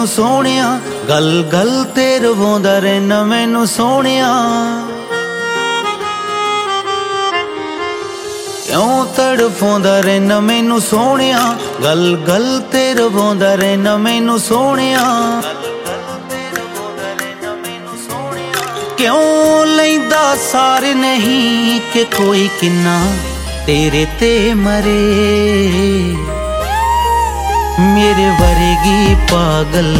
सोहणिया गल गल ते रवाउंदा रहना मैनू सोहणिया। क्यों तड़फाउंदा रहना मैनू सोहणिया गल गल ते रवाउंदा रहना मैनू सोहणिया। क्यों लैंदा सार नहीं कि कोई किन्ना तेरे ते मरे। मेरे वर्गी पागल